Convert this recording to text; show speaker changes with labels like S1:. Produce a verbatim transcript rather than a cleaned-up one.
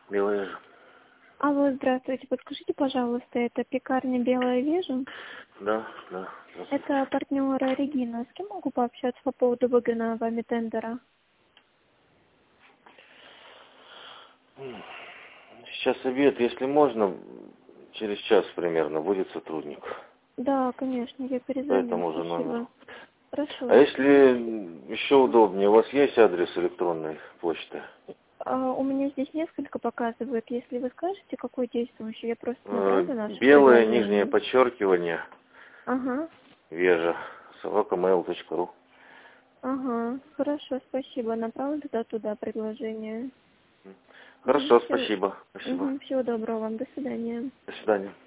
S1: Белая Вежа.
S2: Алло, здравствуйте. Подскажите, пожалуйста, это пекарня «Белая Вежа»?
S1: Да, да.
S2: Это партнер Регина. С кем могу пообщаться по поводу выгодного вами тендера?
S1: Сейчас обед, если можно, через час примерно будет сотрудник.
S2: Да, конечно, я
S1: По
S2: перезвоню.
S1: этому же номеру.
S2: Спасибо. Хорошо.
S1: А если еще удобнее, у вас есть адрес электронной почты?
S2: А, у меня здесь несколько показывает. Если вы скажете, какой действующий, я просто направлю наше
S1: Белое нижнее
S2: предложение.
S1: подчеркивание,
S2: Ага.
S1: Вежа, собака мейл точка ру.
S2: Ага. Хорошо, спасибо. Направлю туда туда предложение.
S1: Хорошо,
S2: Все.
S1: спасибо. Спасибо.
S2: Угу. Всего доброго вам. До свидания.
S1: До свидания.